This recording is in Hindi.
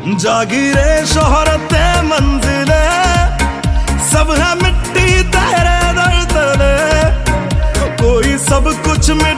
जागीरे शोहरते मंजिले सब है मिट्टी तेरे दर तले, कोई सब कुछ मिट